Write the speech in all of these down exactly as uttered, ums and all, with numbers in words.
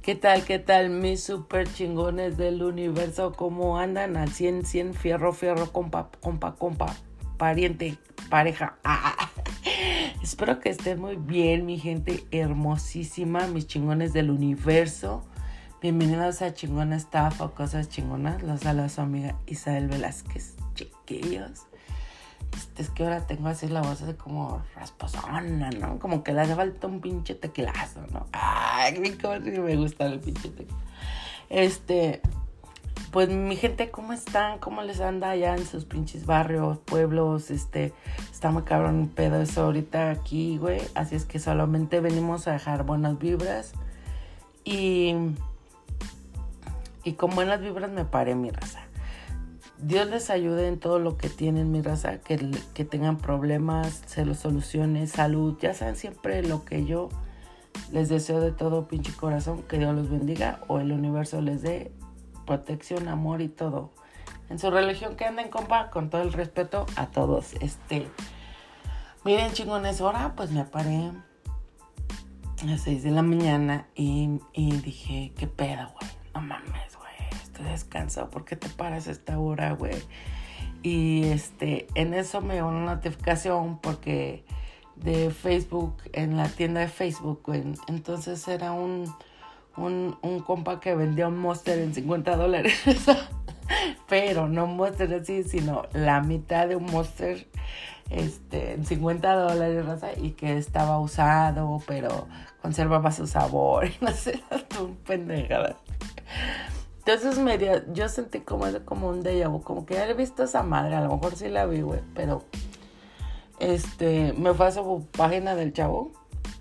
¿Qué tal, qué tal, mis super chingones del universo? ¿Cómo andan? Al cien, cien, fierro, fierro, compa, compa, compa, pariente, pareja. Ah. Espero que estén muy bien, mi gente hermosísima, mis chingones del universo. Bienvenidos a Chingona Estafa o Cosas Chingonas. Los saluda su amiga Isabel Velázquez. Chiquillos. Este, es que ahora tengo así la voz así como rasposona, ¿no? Como que le hace falta un pinche tequilazo, ¿no? Ay, cómo sí me gusta el pinche tequila. Este, pues mi gente, ¿cómo están? ¿Cómo les anda allá en sus pinches barrios, pueblos? Este, está muy cabrón un pedo eso ahorita aquí, güey. Así es que solamente venimos a dejar buenas vibras. Y, y con buenas vibras me paré, mi raza. Dios les ayude en todo lo que tienen, mi raza, que, que tengan problemas, se los solucione, salud. Ya saben siempre lo que yo les deseo de todo pinche corazón, que Dios los bendiga o el universo les dé protección, amor y todo. En su religión que anden, compa, con todo el respeto a todos. Este, miren, chingones, ahora pues me paré a las seis de la mañana y, y dije, ¿qué pedo, güey? No mames, descanso, ¿por qué te paras a esta hora, güey? Y este, en eso me llegó una notificación porque de Facebook, en la tienda de Facebook, güey. Entonces era un, un, un compa que vendía un Monster en cincuenta dólares. Pero no Monster así, sino la mitad de un Monster este, en cincuenta dólares, raza, y que estaba usado, pero conservaba su sabor. Y no sé, tu pendejada. Entonces media, yo sentí como, como un déjà vu, como que ya he visto esa madre, a lo mejor sí la vi, güey, pero este, me fue a su página del chavo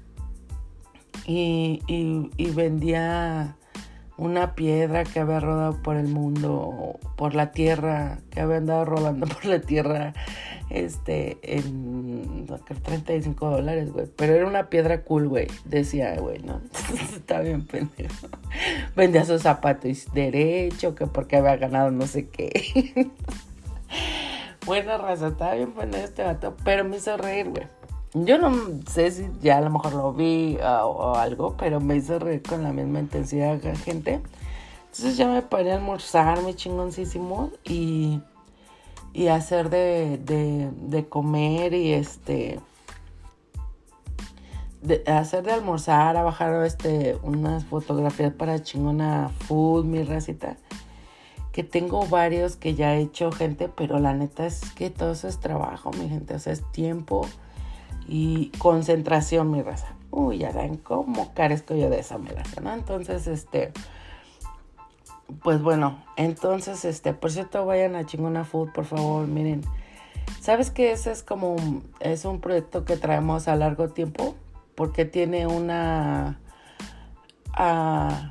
y, y, y vendía una piedra que había rodado por el mundo, por la tierra, que había andado rodando por la tierra, este, en treinta y cinco dólares, güey. Pero era una piedra cool, güey, decía, güey, ¿no? Está bien pendejo. Vendía sus zapatos derecho, que porque había ganado no sé qué. Buena raza, estaba bien pendejo este vato, pero me hizo reír, güey. Yo no sé si ya a lo mejor lo vi uh, o algo, pero me hizo reír con la misma intensidad que la gente. Entonces ya me paré a almorzar, mi chingoncísimo, y, y hacer de, de, de comer y este... De hacer de almorzar, a bajar este, unas fotografías para Chingona Food, mi racita. Que tengo varios que ya he hecho, gente, pero la neta es que todo eso es trabajo, mi gente. O sea, es tiempo y concentración, mi raza. Uy, ya saben cómo carezco yo de esa, mi raza, ¿no? Entonces, este... Pues bueno, entonces, este... Por cierto, vayan a Chingona Food, por favor, miren. ¿Sabes qué? Ese es como... Es un proyecto que traemos a largo tiempo. Porque tiene una... Uh,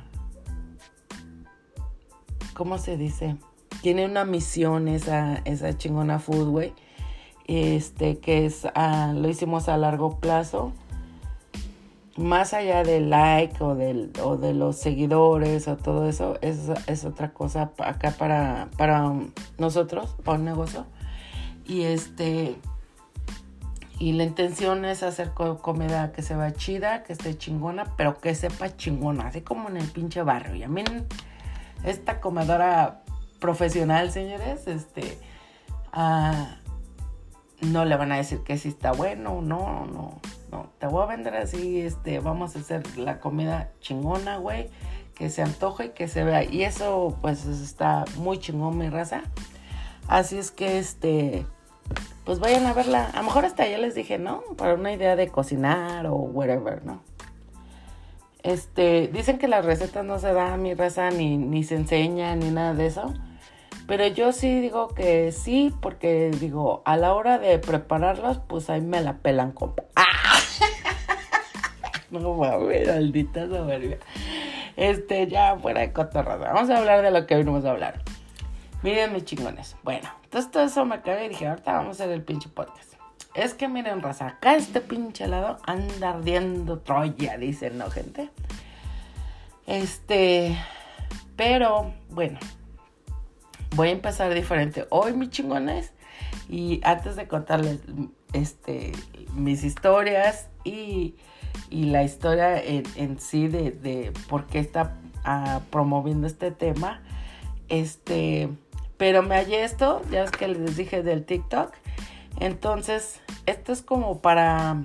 ¿Cómo se dice? Tiene una misión esa, esa Chingona Food, güey. Este, que es, uh, lo hicimos a largo plazo, más allá del like o, del, o de los seguidores o todo eso, es, es otra cosa acá para, para nosotros, para un negocio, y este, y la intención es hacer comida que se vea chida, que esté chingona, pero que sepa chingona, así como en el pinche barrio. Y a mí, esta comedora profesional, señores, este, ah, uh, no le van a decir que sí está bueno, no, no, no. Te voy a vender así, este, vamos a hacer la comida chingona, güey, que se antoje y que se vea. Y eso, pues, está muy chingón, mi raza. Así es que, este, pues vayan a verla. A lo mejor hasta ya les dije, ¿no? Para una idea de cocinar o whatever, ¿no? Este, dicen que las recetas no se dan, mi raza, ni, ni se enseñan, ni nada de eso. Pero yo sí digo que sí, porque digo, a la hora de prepararlos, pues ahí me la pelan, compa. ¡Ah! No mames, maldita soberbia. Este, ya fuera de cotorrada. Vamos a hablar de lo que venimos a hablar. Miren, mis chingones. Bueno, entonces todo eso me acabé y dije, ahorita vamos a hacer el pinche podcast. Es que miren, raza, acá este pinche helado anda ardiendo Troya, dicen, ¿no, gente? Este, pero, bueno. Voy a empezar diferente hoy, mis chingones. Y antes de contarles este, mis historias y, y la historia en, en sí de, de por qué esta a, promoviendo este tema. Este, pero me hallé esto, ya es que les dije del TikTok. Entonces, esto es como para,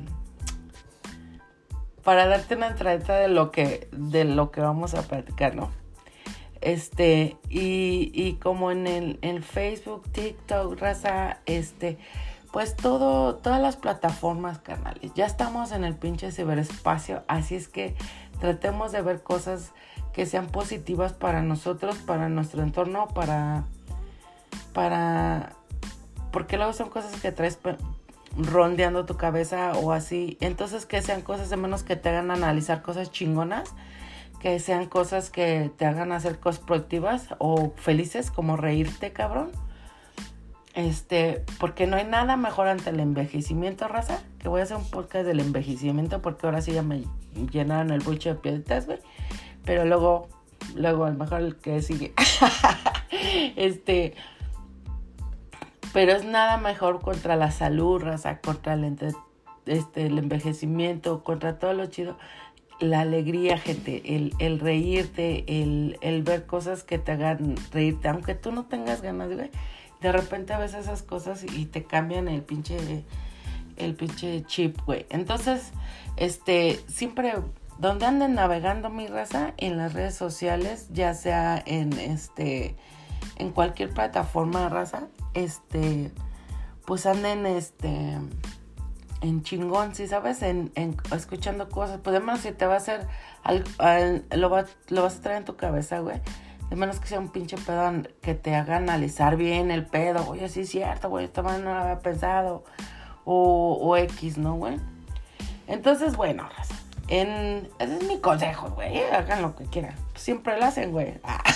para darte una entradita de lo que, de lo que vamos a platicar, ¿no? Este, y, y como en el, en Facebook, TikTok, raza, este, pues todo, todas las plataformas, carnales, ya estamos en el pinche ciberespacio, así es que tratemos de ver cosas que sean positivas para nosotros, para nuestro entorno, para, para, porque luego son cosas que traes rondeando tu cabeza o así, entonces que sean cosas de menos que te hagan analizar cosas chingonas, que sean cosas que te hagan hacer cosas productivas o felices, como reírte, cabrón. Este, porque no hay nada mejor ante el envejecimiento, raza, que voy a hacer un podcast del envejecimiento, porque ahora sí ya me llenaron el buche de piedritas, güey. Pero luego, luego a lo mejor el que sigue. este, pero es nada mejor contra la salud, raza, contra el, entre, este, el envejecimiento, contra todo lo chido. La alegría, gente, el, el reírte, el, el ver cosas que te hagan reírte, aunque tú no tengas ganas, güey. De repente ves esas cosas y te cambian el pinche, el pinche chip, güey. Entonces, este, siempre, donde anden navegando mi raza, en las redes sociales, ya sea en, este, en cualquier plataforma, raza, este, pues anden, este... en chingón, ¿sí sabes? En, en escuchando cosas. Pues de menos si te va a hacer... Al, al, lo, va, lo vas a traer en tu cabeza, güey. De menos que sea un pinche pedo que te haga analizar bien el pedo. Oye, sí es cierto, güey. Esta manera no lo había pensado. O, o X, ¿no, güey? Entonces, bueno, en, ese es mi consejo, güey. Hagan lo que quieran. Siempre lo hacen, güey.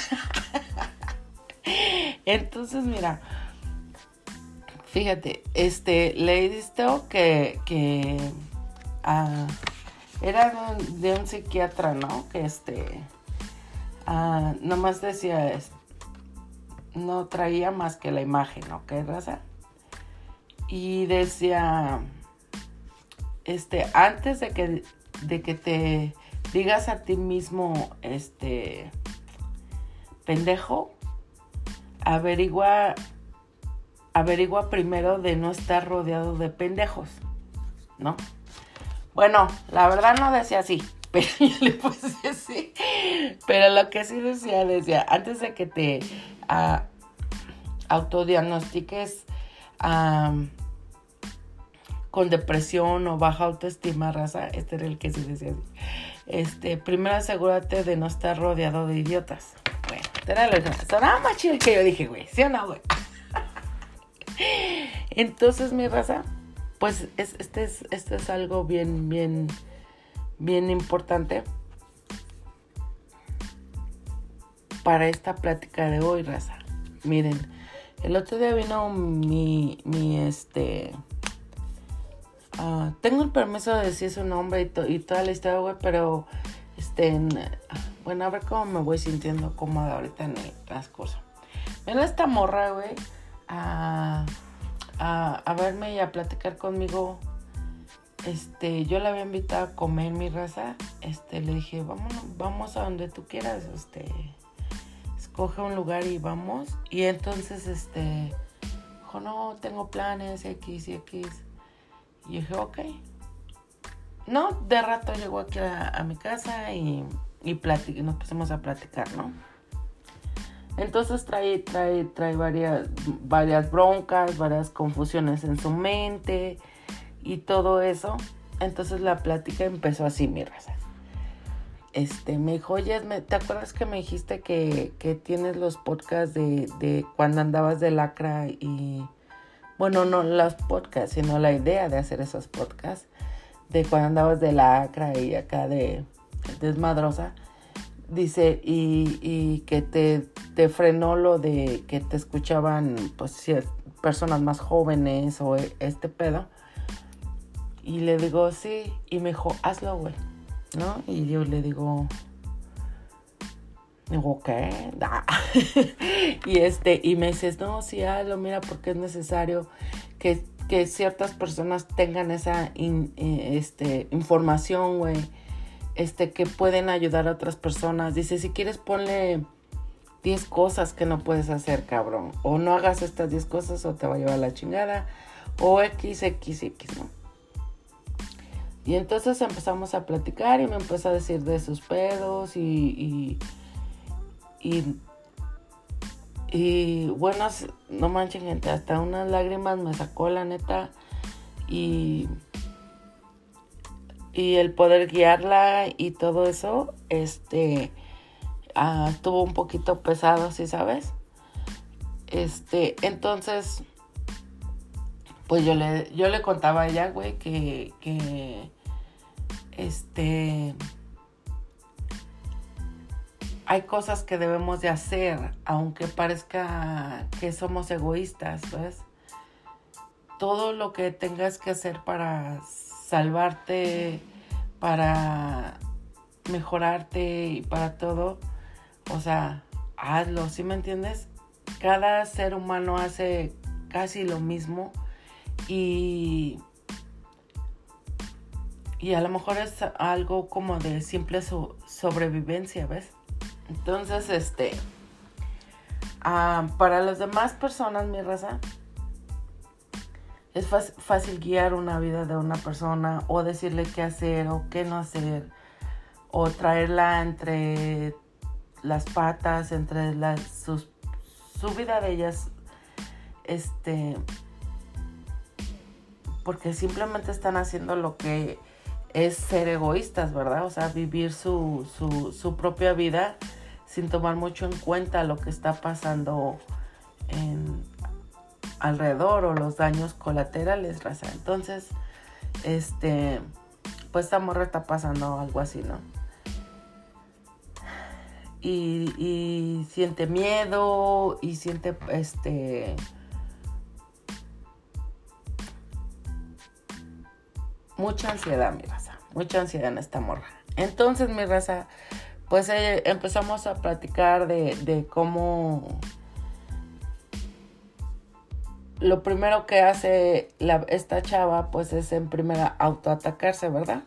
Entonces, mira... Fíjate, este, leí esto que, que uh, era de un, de un psiquiatra, ¿no? Que este, uh, nomás decía, no traía más que la imagen, ¿no? ¿Qué raza? Y decía, este, antes de que, de que te digas a ti mismo, este, pendejo, averigua... averigua primero de no estar rodeado de pendejos, ¿no? Bueno, la verdad no decía así, pero yo le puse así. Pero lo que sí decía, decía, antes de que te uh, autodiagnostiques um, con depresión o baja autoestima, raza, este era el que sí decía así. Este, primero asegúrate de no estar rodeado de idiotas. Bueno, era lo que sonaba más chido que yo dije, güey, ¿sí o no, güey? Entonces, mi raza, pues es, este, es, este es algo bien, bien, bien importante para esta plática de hoy, raza. Miren, el otro día vino mi, mi, este, uh, tengo el permiso de decir su nombre y, to, y toda la historia, güey, pero, este, en, bueno, a ver cómo me voy sintiendo cómoda ahorita en el transcurso. Ven esta morra, güey. A, a, a verme y a platicar conmigo. Este, yo la había invitado a comer, mi raza. Este, le dije, vamos, vamos a donde tú quieras, este, escoge un lugar y vamos. Y entonces, este, dijo, no, tengo planes, X y X. Y dije, ok. No, de rato llegó aquí a, a mi casa y, y platic, nos pusimos a platicar, ¿no? Entonces trae, trae, trae varias, varias broncas, varias confusiones en su mente y todo eso. Entonces la plática empezó así, mi raza. Este, me dijo, oye, ¿te acuerdas que me dijiste que, que tienes los podcasts de, de cuando andabas de lacra? Y, bueno, no los podcasts, sino la idea de hacer esos podcasts de cuando andabas de lacra y acá de desmadrosa. Dice, y, y que te, te frenó lo de que te escuchaban, pues, personas más jóvenes o este pedo. Y le digo, sí. Y me dijo, hazlo, güey, ¿no? Y yo le digo, digo, ¿qué? Nah. y este, y me dices, no, sí, hazlo, mira, porque es necesario que, que ciertas personas tengan esa in, este, información, güey. este, que pueden ayudar a otras personas. Dice, si quieres ponle diez cosas que no puedes hacer, cabrón. O no hagas estas diez cosas o te va a llevar la chingada. O X, X, X, ¿no? Y entonces empezamos a platicar y me empezó a decir de sus pedos y... Y, y, y bueno, no manchen, gente, hasta unas lágrimas me sacó, la neta. Y... Y el poder guiarla y todo eso, este, uh, estuvo un poquito pesado, ¿sí sabes? Este, entonces, pues yo le, yo le contaba a ella, güey, que, que, este, hay cosas que debemos de hacer, aunque parezca que somos egoístas, ¿ves? Todo lo que tengas que hacer para salvarte, para mejorarte y para todo, o sea, hazlo, ¿sí me entiendes? Cada ser humano hace casi lo mismo y, y a lo mejor es algo como de simple so- sobrevivencia, ¿ves? Entonces, este, uh, para las demás personas, mi raza, es fácil guiar una vida de una persona o decirle qué hacer o qué no hacer o traerla entre las patas, entre las, sus, su vida de ellas, este, porque simplemente están haciendo lo que es ser egoístas, ¿verdad? O sea, vivir su, su, su propia vida sin tomar mucho en cuenta lo que está pasando en alrededor o los daños colaterales, raza. Entonces, este, pues esta morra está pasando algo así, ¿no? Y, y siente miedo y siente, este, mucha ansiedad, mi raza, mucha ansiedad en esta morra. Entonces, mi raza, pues eh, empezamos a platicar de, de cómo lo primero que hace la, esta chava, pues es en primera autoatacarse, ¿verdad?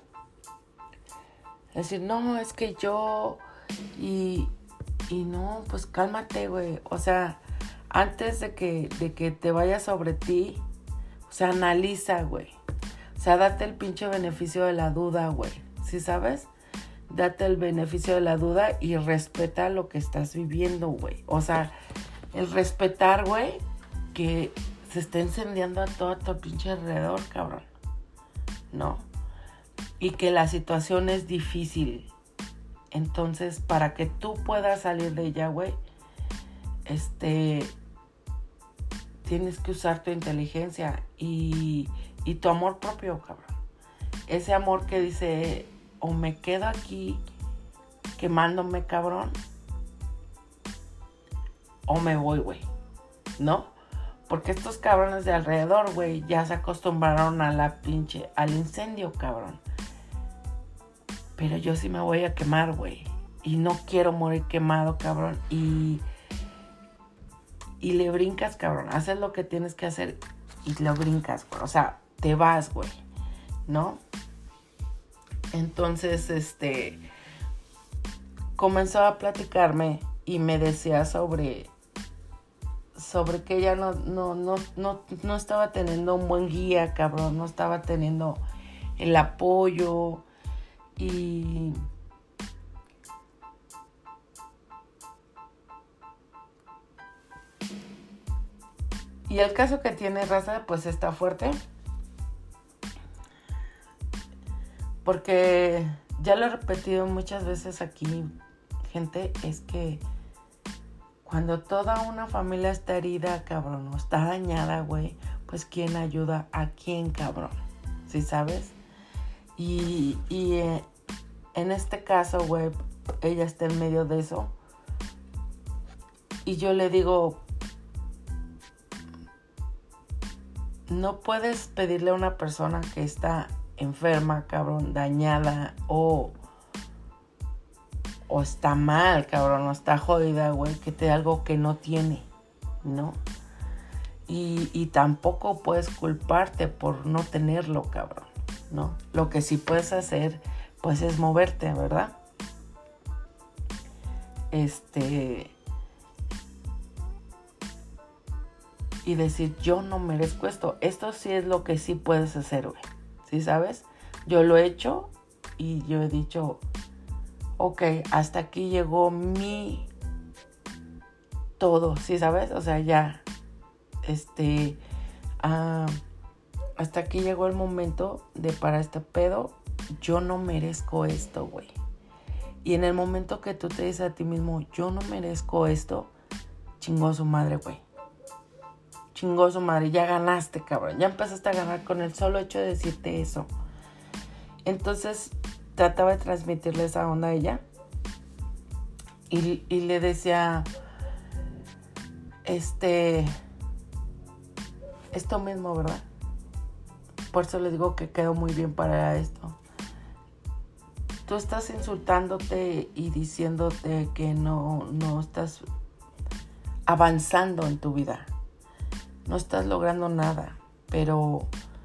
Es decir, no, es que yo... Y, y no, pues cálmate, güey. O sea, antes de que, de que te vayas sobre ti, o sea, analiza, güey. O sea, date el pinche beneficio de la duda, güey. ¿Sí sabes? Date el beneficio de la duda y respeta lo que estás viviendo, güey. O sea, el respetar, güey, que se está incendiando a todo tu pinche alrededor, cabrón. ¿No? Y que la situación es difícil. Entonces, para que tú puedas salir de ella, güey, este, tienes que usar tu inteligencia y, y tu amor propio, cabrón. Ese amor que dice, o me quedo aquí quemándome, cabrón, o me voy, güey, ¿no? Porque estos cabrones de alrededor, güey, ya se acostumbraron a la pinche, al incendio, cabrón. Pero yo sí me voy a quemar, güey. Y no quiero morir quemado, cabrón. Y, y le brincas, cabrón. Haces lo que tienes que hacer y lo brincas, güey. O sea, te vas, güey. ¿No? Entonces, este... comenzó a platicarme y me decía sobre... sobre que ella no, no, no, no, no estaba teniendo un buen guía, cabrón. No estaba teniendo el apoyo... Y, y el caso que tiene, raza, pues está fuerte. Porque ya lo he repetido muchas veces aquí, gente, es que cuando toda una familia está herida, cabrón, o está dañada, güey, pues ¿quién ayuda a quién, cabrón? ¿Sí sabes? Y, y eh, en este caso, güey, ella está en medio de eso. Y yo le digo, no puedes pedirle a una persona que está enferma, cabrón, dañada o, o está mal, cabrón, o está jodida, güey, que te dé algo que no tiene, ¿no? Y, y tampoco puedes culparte por no tenerlo, cabrón, ¿no? Lo que sí puedes hacer, pues es moverte, ¿verdad? Este... Y decir, yo no merezco esto. Esto sí es lo que sí puedes hacer, güey. ¿Sí sabes? Yo lo he hecho y yo he dicho, ok, hasta aquí llegó mi todo, ¿sí sabes? O sea, ya, este, uh, hasta aquí llegó el momento de para este pedo, yo no merezco esto, güey. Y en el momento que tú te dices a ti mismo, yo no merezco esto, chingó su madre, güey. Chingó su madre, ya ganaste, cabrón. Ya empezaste a ganar con el solo hecho de decirte eso. Entonces, trataba de transmitirle esa onda a ella. Y, y le decía, este, esto mismo, ¿verdad? Por eso les digo que quedó muy bien para esto. Tú estás insultándote y diciéndote que no, no estás avanzando en tu vida. No estás logrando nada, pero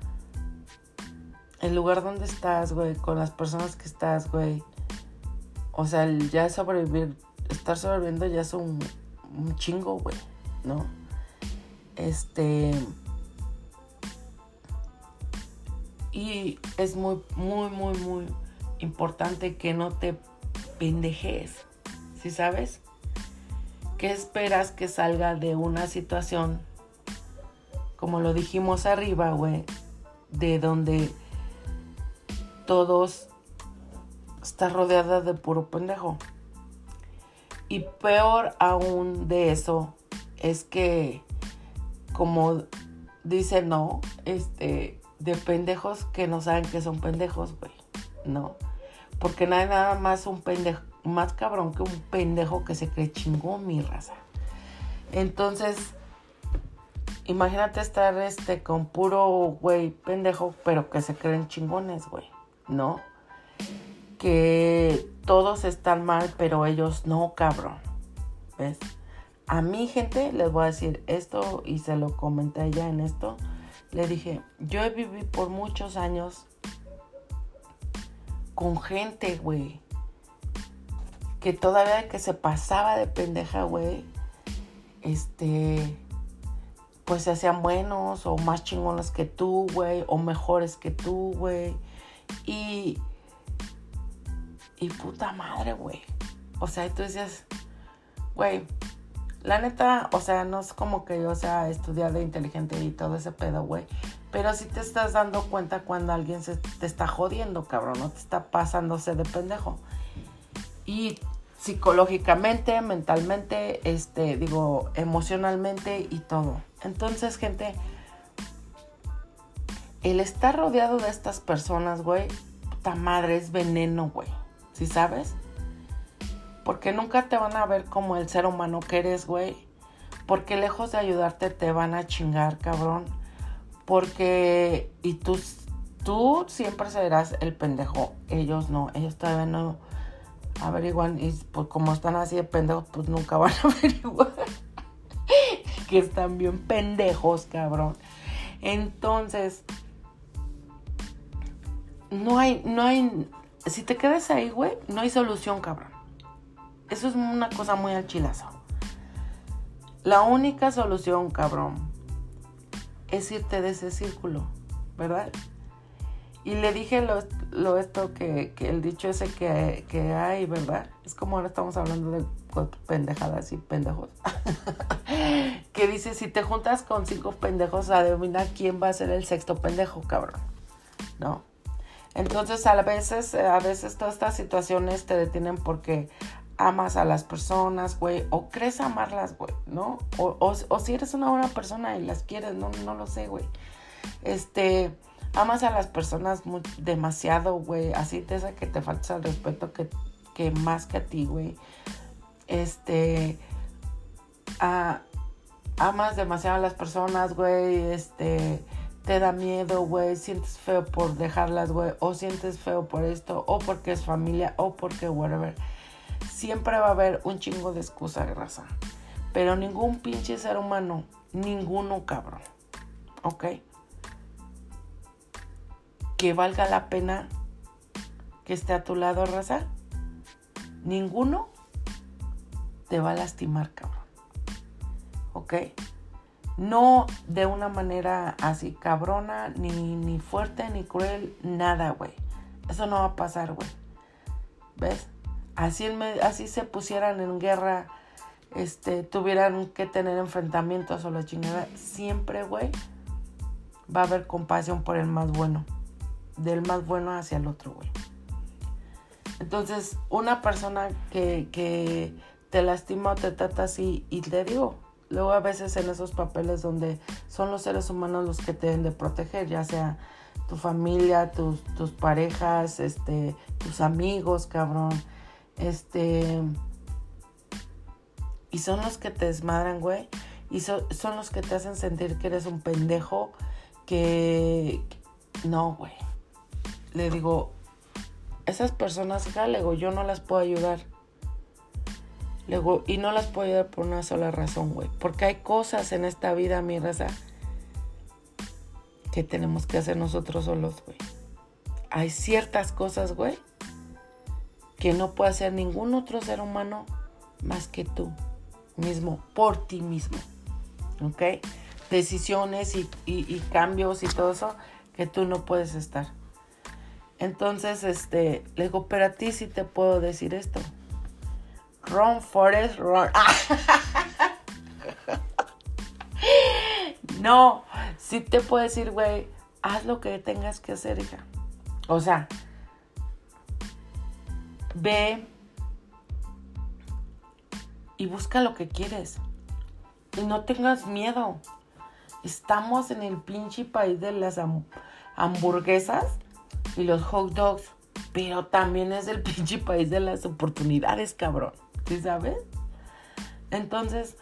el lugar donde estás, güey, con las personas que estás, güey, o sea, el ya sobrevivir, estar sobreviviendo ya es un, un chingo, güey, ¿no? Este... Y es muy, muy, muy, muy importante que no te pendejes, ¿sí sabes? ¿Qué esperas que salga de una situación, como lo dijimos arriba, güey, de donde todos están rodeados de puro pendejo? Y peor aún de eso es que, como dice, no, este... de pendejos que no saben que son pendejos, güey, no, porque no hay nada más un pendejo, más cabrón que un pendejo que se cree chingón, mi raza. Entonces, imagínate estar este con puro güey pendejo, pero que se creen chingones, güey, ¿no? Que todos están mal, pero ellos no, cabrón, ¿ves? A mí, gente, les voy a decir esto y se lo comenté a ella en esto. Le dije, yo he vivido por muchos años con gente, güey, que todavía que se pasaba de pendeja, güey, este, pues se hacían buenos o más chingones que tú, güey, o mejores que tú, güey. Y, y puta madre, güey. O sea, tú decías, güey, la neta, o sea, no es como que yo sea estudiada, inteligente y todo ese pedo, güey. Pero sí te estás dando cuenta cuando alguien se te está jodiendo, cabrón. No te está pasándose de pendejo. Y psicológicamente, mentalmente, este, digo, emocionalmente y todo. Entonces, gente, el estar rodeado de estas personas, güey, puta madre, es veneno, güey. ¿Sí sabes? Porque nunca te van a ver como el ser humano que eres, güey. Porque lejos de ayudarte te van a chingar, cabrón. Porque... Y tú, tú siempre serás el pendejo. Ellos no. Ellos todavía no averiguan. Y pues como están así de pendejos, pues nunca van a averiguar. Que están bien pendejos, cabrón. Entonces... No hay... No hay... Si te quedas ahí, güey, no hay solución, cabrón. Eso es una cosa muy al chilazo. La única solución, cabrón, es irte de ese círculo, ¿verdad? Y le dije lo, lo esto que, que el dicho ese que, que hay, ¿verdad? Es como ahora estamos hablando de pendejadas y pendejos. Que dice, si te juntas con cinco pendejos, adivina quién va a ser el sexto pendejo, cabrón, ¿no? Entonces, a veces, a veces todas estas situaciones te detienen porque amas a las personas, güey, o crees amarlas, güey, ¿no? O, o, o si eres una buena persona y las quieres, no, no lo sé, güey. Este, amas a las personas muy, demasiado, güey, así te hace que te faltas al respeto que, que más que a ti, güey. Este, a, amas demasiado a las personas, güey, este... te da miedo, güey, sientes feo por dejarlas, güey, o sientes feo por esto, o porque es familia, o porque whatever. Siempre va a haber un chingo de excusa, raza. Pero ningún pinche ser humano, ninguno, cabrón, ¿ok? Que valga la pena que esté a tu lado, raza, ninguno te va a lastimar, cabrón. ¿Ok? No de una manera así cabrona, ni, ni fuerte, ni cruel, nada, güey. Eso no va a pasar, güey. ¿Ves? Así, así se pusieran en guerra, este, tuvieran que tener enfrentamientos o la chingada. Siempre, güey, va a haber compasión por el más bueno. Del más bueno hacia el otro, güey. Entonces, una persona que, que te lastima o te trata así, y te digo, luego a veces en esos papeles donde son los seres humanos los que te deben de proteger, ya sea tu familia, tus, tus parejas, este, tus amigos, cabrón, este, y son los que te desmadran, güey, y so, son los que te hacen sentir que eres un pendejo, que, que no, güey, le digo, esas personas, ja, le digo, yo no las puedo ayudar. Le digo, y no las puedo ayudar por una sola razón, güey. Porque hay cosas en esta vida, mi raza, que tenemos que hacer nosotros solos, güey. Hay ciertas cosas, güey, que no puede hacer ningún otro ser humano más que tú mismo, por ti mismo. ¿Ok? Decisiones y, y, y cambios y todo eso que tú no puedes estar. Entonces, este, le digo, pero a ti sí te puedo decir esto. Run, Forrest, run. No, sí te puedo decir, güey, haz lo que tengas que hacer, hija. O sea, ve y busca lo que quieres. Y no tengas miedo. Estamos en el pinche país de las ham- hamburguesas y los hot dogs. Pero también es el pinche país de las oportunidades, cabrón. ¿Sí sabes? Entonces,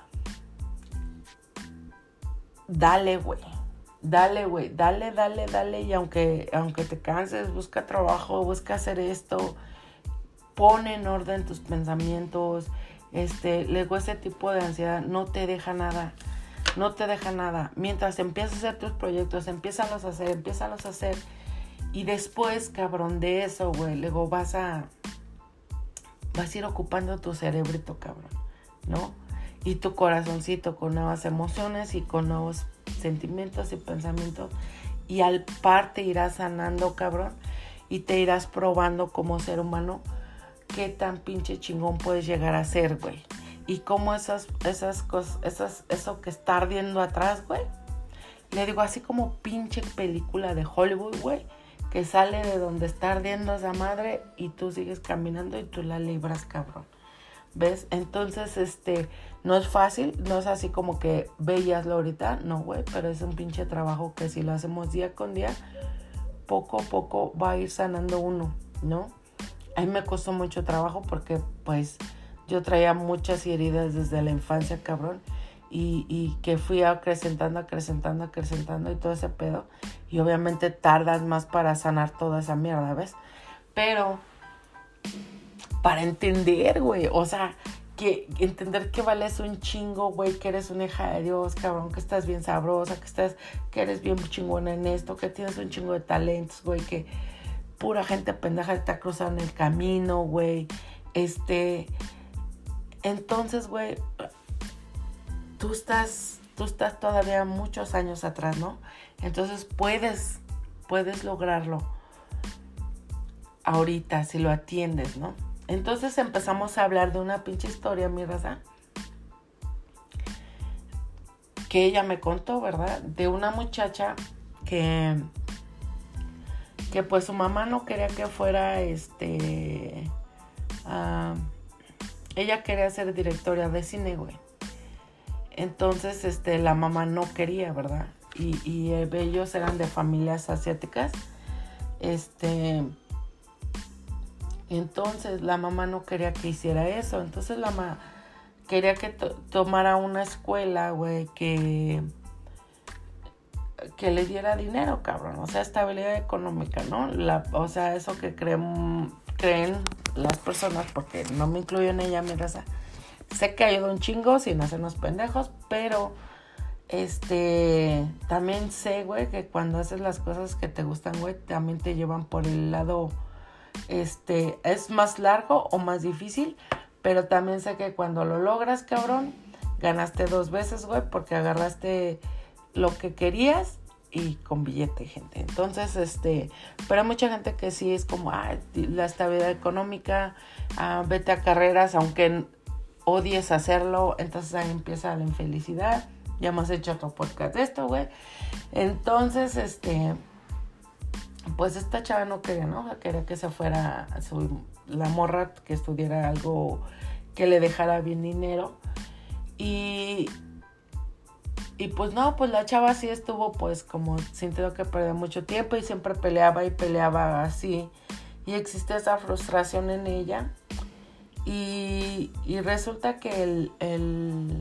dale, güey. Dale, güey. Dale, dale, dale. Y aunque, aunque te canses, busca trabajo, busca hacer esto. Pon en orden tus pensamientos. Este, luego ese tipo de ansiedad no te deja nada. No te deja nada. Mientras empiezas a hacer tus proyectos, empiézalos a hacer, empiézalos a hacer. Y después, cabrón, de eso, güey, luego vas a... Vas a ir ocupando tu cerebrito, cabrón, ¿no? Y tu corazoncito con nuevas emociones y con nuevos sentimientos y pensamientos. Y al par te irás sanando, cabrón. Y te irás probando como ser humano qué tan pinche chingón puedes llegar a ser, güey. Y cómo esas, esas cosas, esas, eso que está ardiendo atrás, güey. Le digo, así como pinche película de Hollywood, güey. Que sale de donde está ardiendo esa madre y tú sigues caminando y tú la libras, cabrón. ¿Ves? Entonces, este, no es fácil, no es así como que veíaslo ahorita, no, güey, pero es un pinche trabajo que si lo hacemos día con día, poco a poco va a ir sanando uno, ¿no? A mí me costó mucho trabajo porque, pues, yo traía muchas heridas desde la infancia, cabrón. Y, y que fui acrecentando, acrecentando, acrecentando y todo ese pedo. Y obviamente tardas más para sanar toda esa mierda, ¿ves? Pero para entender, güey, o sea, que entender que vales un chingo, güey, que eres una hija de Dios, cabrón, que estás bien sabrosa, que estás, que eres bien chingona en esto, que tienes un chingo de talentos, güey, que pura gente pendeja está cruzando el camino, güey. Este, entonces, güey, tú estás, tú estás todavía muchos años atrás, ¿no? Entonces puedes, puedes lograrlo ahorita si lo atiendes, ¿no? Entonces empezamos a hablar de una pinche historia, mi raza, que ella me contó, ¿verdad? De una muchacha que, que pues su mamá no quería que fuera, este, uh, ella quería ser directora de cine, güey. Entonces, este, la mamá no quería, ¿verdad? Y, y ellos eran de familias asiáticas. Este, entonces la mamá no quería que hiciera eso. Entonces la mamá quería que to- tomara una escuela, güey, que, que le diera dinero, cabrón. O sea, estabilidad económica, ¿no? La, o sea, eso que creen, creen las personas, porque no me incluyo en ella, mi raza. Sé que ayuda un chingo sin hacernos pendejos, pero este también sé, güey, que cuando haces las cosas que te gustan, güey, también te llevan por el lado este, es más largo o más difícil, pero también sé que cuando lo logras, cabrón, ganaste dos veces, güey, porque agarraste lo que querías y con billete, gente. Entonces, este, pero hay mucha gente que sí es como, ah, la estabilidad económica, ah, vete a carreras, aunque odies hacerlo, entonces ahí empieza la infelicidad. Ya hemos hecho otro podcast de esto, güey. Entonces, este, pues esta chava no quería, ¿no? Quería que se fuera a su, la morra, que estudiara algo que le dejara bien dinero. Y, y pues no, pues la chava sí estuvo pues como sintiendo que perdía mucho tiempo y siempre peleaba y peleaba así. Y existe esa frustración en ella. Y, y resulta que el, el...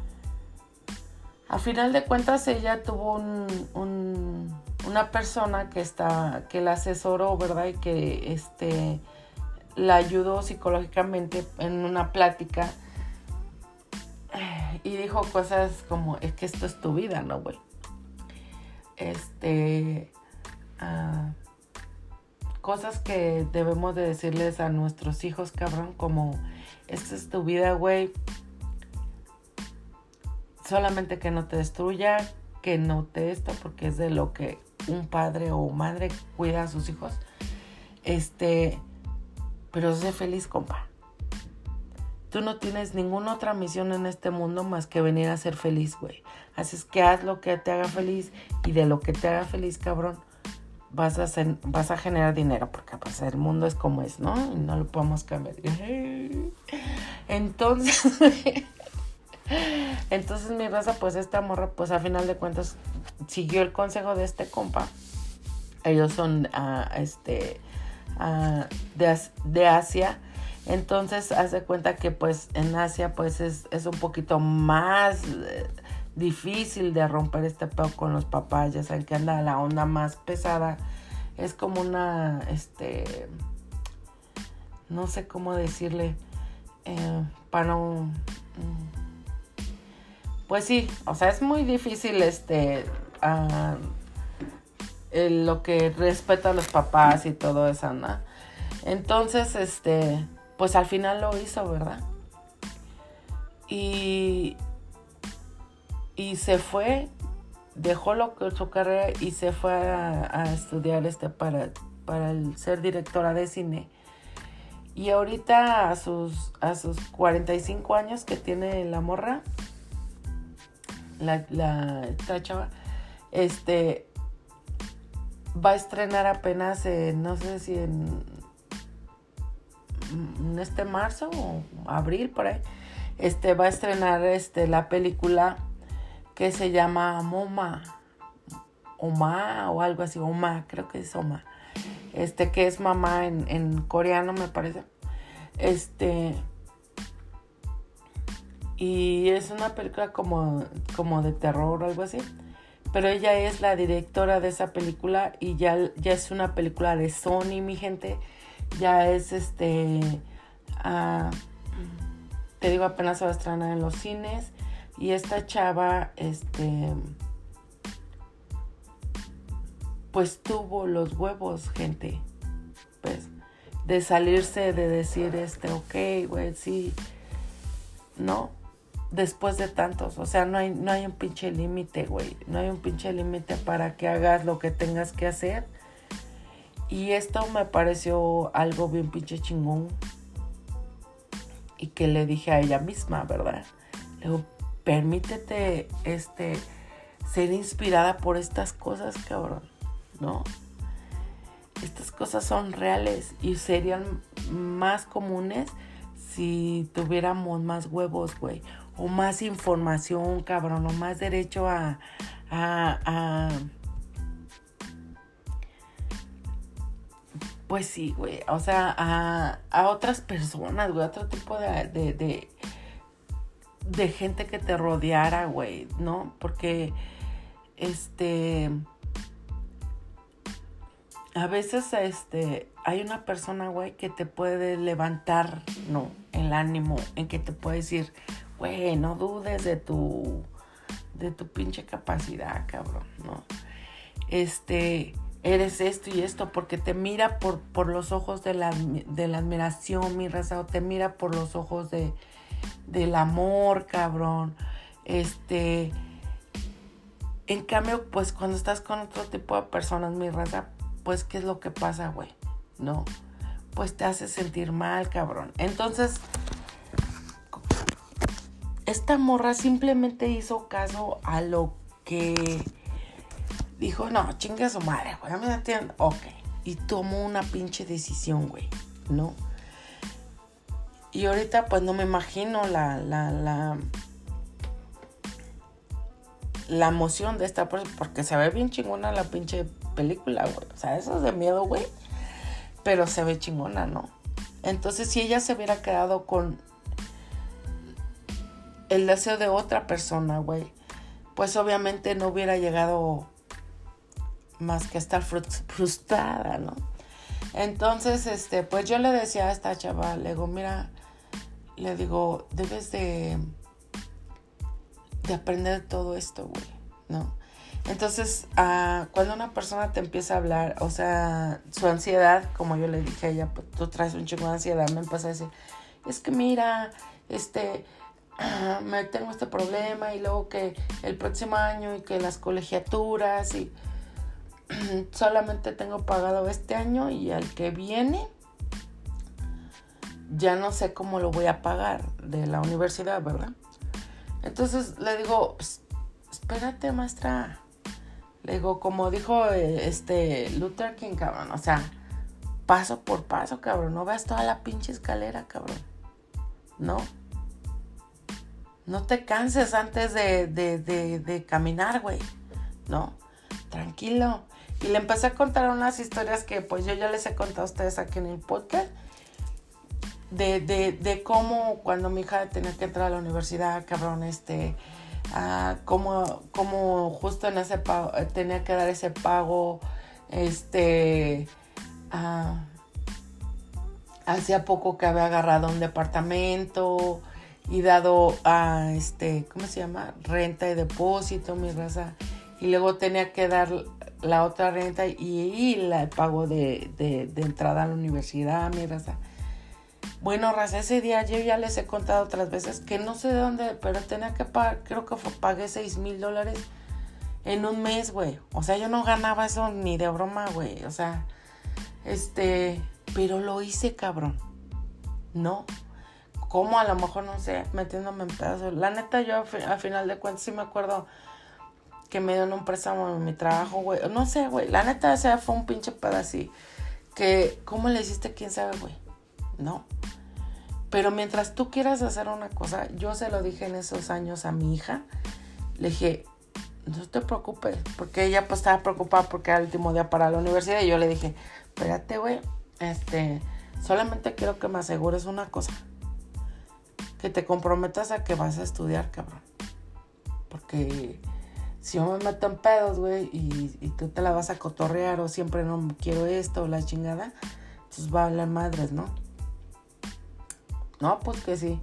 a final de cuentas ella tuvo un, un, una persona que está, que la asesoró, ¿verdad? Y que este, la ayudó psicológicamente en una plática. Y dijo cosas como, es que esto es tu vida, ¿no, güey? Este... Uh, cosas que debemos de decirles a nuestros hijos, cabrón, como, esta es tu vida, güey. Solamente que no te destruya, que no te esto, porque es de lo que un padre o madre cuida a sus hijos. Este, pero sé feliz, compa. Tú no tienes ninguna otra misión en este mundo más que venir a ser feliz, güey. Así es que haz lo que te haga feliz y de lo que te haga feliz, cabrón, vas a hacer, vas a generar dinero, porque pues el mundo es como es, ¿no? Y no lo podemos cambiar. Entonces, entonces mi raza, pues esta morra, pues a final de cuentas siguió el consejo de este compa. Ellos son uh, este uh, de, de Asia. Entonces, haz de cuenta que pues en Asia pues es, es un poquito más eh, difícil de romper este pedo con los papás. Ya saben que anda la onda más pesada. Es como una, este, no sé cómo decirle, eh, para no... Pues sí, o sea, es muy difícil este... Uh, el, lo que respeta a los papás y todo eso, ¿no? Entonces, este... pues al final lo hizo, ¿verdad? Y, y se fue, dejó lo, su carrera y se fue a, a estudiar este para, para el, ser directora de cine. Y ahorita a sus, a sus cuarenta y cinco años que tiene la morra, la, la esta chava, este, va a estrenar apenas, en, no sé si en... en este marzo o abril por ahí, este va a estrenar este la película que se llama Moma Oma o algo así, Oma, creo que es Oma, este que es mamá en, en coreano me parece, este y es una película como, como de terror o algo así, pero ella es la directora de esa película y ya, ya es una película de Sony, mi gente. Ya es este, uh, te digo, apenas se va a estrenar en los cines. Y esta chava, este, pues tuvo los huevos, gente, pues, de salirse, de decir, este, ok, güey, sí, no, después de tantos, o sea, no hay, no hay un pinche límite, güey, no hay un pinche límite para que hagas lo que tengas que hacer. Y esto me pareció algo bien pinche chingón. Y que le dije a ella misma, ¿verdad? Le digo, permítete este, ser inspirada por estas cosas, cabrón, ¿no? Estas cosas son reales y serían más comunes si tuviéramos más huevos, güey. O más información, cabrón. O más derecho a... a, a Pues sí, güey, o sea, a, a otras personas, güey, a otro tipo de, de, de, de gente que te rodeara, güey, ¿no? Porque, este, a veces, este, hay una persona, güey, que te puede levantar, ¿no? El ánimo, en que te puede decir, güey, no dudes de tu, de tu pinche capacidad, cabrón, ¿no? Este... eres esto y esto, porque te mira por, por los ojos de la, de la admiración, mi raza, o te mira por los ojos de, del amor, cabrón. Este, en cambio, pues cuando estás con otro tipo de personas, mi raza, pues ¿qué es lo que pasa, güey? No, pues te hace sentir mal, cabrón. Entonces, esta morra simplemente hizo caso a lo que dijo, no, chingue a su madre, güey, a mí me entienden. Ok. Y tomó una pinche decisión, güey, ¿no? Y ahorita, pues, no me imagino la, la, la, la emoción de esta persona, porque se ve bien chingona la pinche película, güey. O sea, eso es de miedo, güey. Pero se ve chingona, ¿no? Entonces, si ella se hubiera quedado con el deseo de otra persona, güey, pues obviamente no hubiera llegado más que estar frustrada, ¿no? Entonces, este, pues yo le decía a esta chava, le digo, mira, le digo, debes de, de aprender todo esto, güey, ¿no? Entonces, uh, cuando una persona te empieza a hablar, o sea, su ansiedad, como yo le dije a ella, pues tú traes un chingo de ansiedad, me empieza a decir, es que mira, este, uh, me tengo este problema y luego que el próximo año y que las colegiaturas y solamente tengo pagado este año y al que viene ya no sé cómo lo voy a pagar de la universidad, ¿verdad? Entonces le digo, espérate, maestra. Le digo, como dijo este Luther King, cabrón, o sea, paso por paso, cabrón, no veas toda la pinche escalera, cabrón, ¿no? No te canses antes de, de, de, de caminar, güey, ¿no? Tranquilo. Y le empecé a contar unas historias que pues yo ya les he contado a ustedes aquí en el podcast. De, de, de cómo cuando mi hija tenía que entrar a la universidad, cabrón, este... Uh, cómo, cómo justo en ese pago, tenía que dar ese pago, este... Uh, hacía poco que había agarrado un departamento y dado a, uh, este... ¿cómo se llama? Renta y depósito, mi raza. Y luego tenía que dar la otra renta y, y la, el pago de, de, de entrada a la universidad, mi raza. Bueno, raza, ese día yo ya les he contado otras veces que no sé de dónde, pero tenía que pagar, creo que fue, pagué seis mil dólares en un mes, güey. O sea, yo no ganaba eso ni de broma, güey. O sea, este, pero lo hice, cabrón. ¿No? ¿Cómo? A lo mejor, no sé, metiéndome en pedazos. La neta, yo al final de cuentas sí me acuerdo que me dieron un préstamo en mi trabajo, güey. No sé, güey. La neta, o sea, fue un pinche pedacito. Que, ¿cómo le hiciste? ¿Quién sabe, güey? No. Pero mientras tú quieras hacer una cosa, yo se lo dije en esos años a mi hija. Le dije, no te preocupes. Porque ella pues estaba preocupada porque era el último día para la universidad. Y yo le dije, espérate, güey. Este, solamente quiero que me asegures una cosa. Que te comprometas a que vas a estudiar, cabrón. Porque si yo me meto en pedos, güey, y, y tú te la vas a cotorrear o siempre no quiero esto o la chingada, pues va a hablar madres, ¿no? No, pues que sí.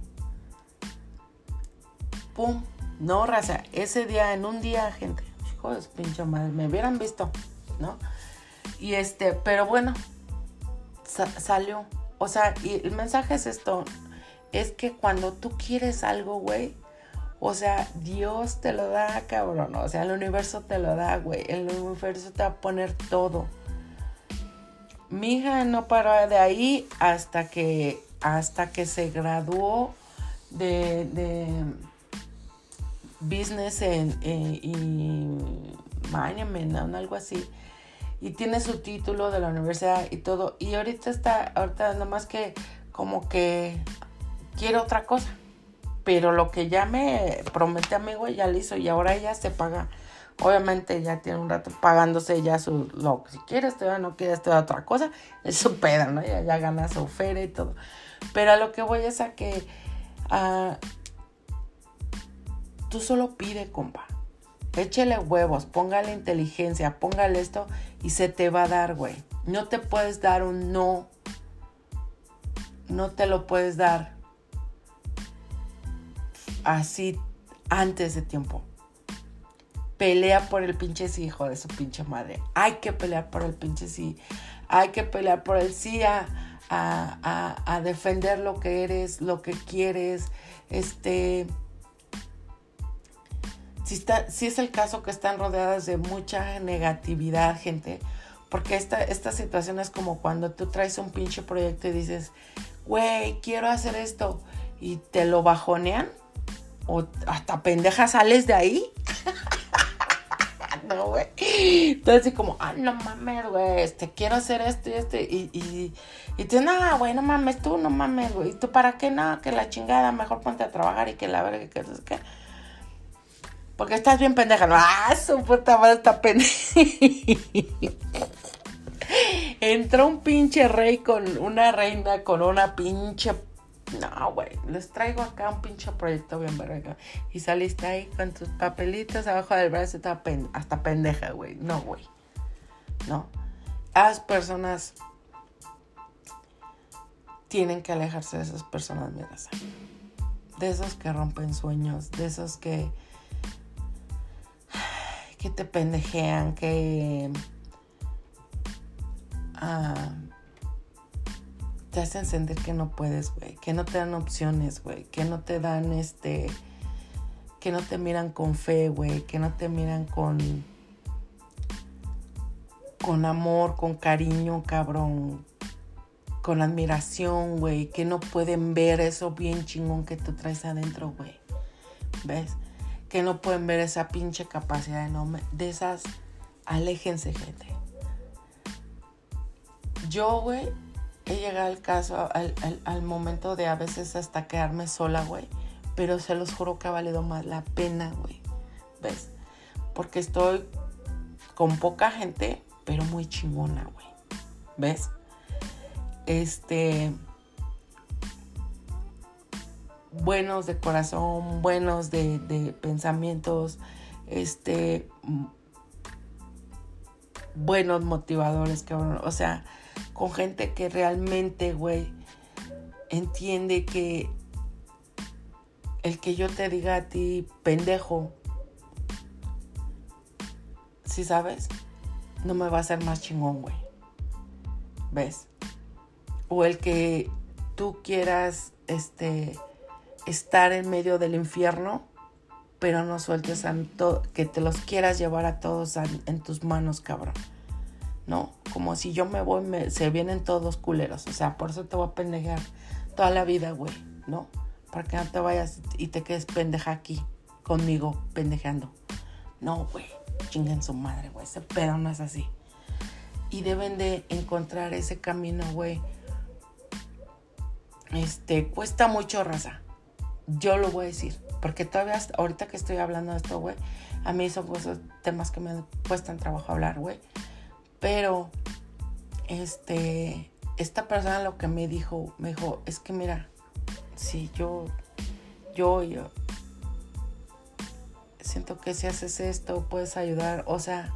Pum. No, raza. Ese día, en un día, gente. Hijo de pinche madre. Me hubieran visto, ¿no? Y este, pero bueno. Sa- salió. O sea, y el mensaje es esto. Es que cuando tú quieres algo, güey. O sea, Dios te lo da, cabrón. O sea, el universo te lo da, güey. El universo te va a poner todo. Mi hija no paró de ahí hasta que... hasta que se graduó de, de business en, en, en management, algo así, y tiene su título de la universidad y todo, y ahorita está, ahorita nomás que como que quiere otra cosa, pero lo que ya me prometió, amigo, ya lo hizo, y ahora ella se paga. Obviamente ya tiene un rato pagándose ya su, lo que si quiere estudiar, no quiere estudiar otra cosa, es su pedo, ¿no? Ya, ya gana su feria y todo. Pero a lo que voy es a que uh, tú solo pide, compa. Échele huevos, póngale inteligencia, póngale esto y se te va a dar, güey. No te puedes dar un no. No te lo puedes dar así antes de tiempo. pelea por el pinche sí, hijo de su pinche madre. Hay que pelear por el pinche sí. Hay que pelear por el sí a, a, a, a defender lo que eres, lo que quieres. Este... Si, está, si es el caso que están rodeadas de mucha negatividad, gente, porque esta, esta situación es como cuando tú traes un pinche proyecto y dices, güey, quiero hacer esto, y te lo bajonean, o hasta pendeja sales de ahí. No, güey. Entonces así como, ah, no mames, güey, este, quiero hacer esto y esto, y, y, y tú, no, güey, no mames, tú, no mames, güey, ¿tú para qué? No, que la chingada, mejor ponte a trabajar y que la verga, que no sé qué. Porque estás bien pendeja. ¡Ah, su puta madre está pendeja! Entró un pinche rey con una reina con una pinche... No, güey. Les traigo acá un pinche proyecto bien verga. Y saliste ahí con tus papelitos abajo del brazo. Pen... Hasta pendeja, güey. No, güey. No. Las personas tienen que alejarse de esas personas, mi raza. De esos que rompen sueños. De esos que... que te pendejean, que uh, te hacen sentir que no puedes, güey, que no te dan opciones, güey, que no te dan este, que no te miran con fe, güey, que no te miran con con amor, con cariño, cabrón, con admiración, güey, que no pueden ver eso bien chingón que tú traes adentro, güey, ¿ves? Que no pueden ver esa pinche capacidad enorme. De esas, aléjense, gente. Yo, güey, he llegado al caso, al, al, al momento de a veces hasta quedarme sola, güey. Pero se los juro que ha valido más la pena, güey. ¿Ves? Porque estoy con poca gente, pero muy chingona, güey. ¿Ves? Este... buenos de corazón, buenos de, de pensamientos, este, buenos motivadores, cabrón. O sea, con gente que realmente, güey, entiende que el que yo te diga a ti, pendejo, ¿sí sabes? No me va a hacer más chingón, güey. ¿Ves? O el que tú quieras, este... estar en medio del infierno, pero no sueltes a to- que te los quieras llevar a todos a, en tus manos, cabrón. ¿No? Como si yo me voy, me, se vienen todos culeros. O sea, por eso te voy a pendejear toda la vida, güey, ¿no? Para que no te vayas y te quedes pendeja aquí, conmigo, pendejeando. No, güey, chinguen su madre, güey. Ese pedo no es así. Y deben de encontrar ese camino, güey. Este, cuesta mucho, raza. Yo lo voy a decir, porque todavía ahorita que estoy hablando de esto, güey, a mí son cosas, temas que me cuestan trabajo hablar, güey. Pero, este, esta persona lo que me dijo, me dijo, es que mira, si yo, yo, yo, siento que si haces esto, puedes ayudar, o sea,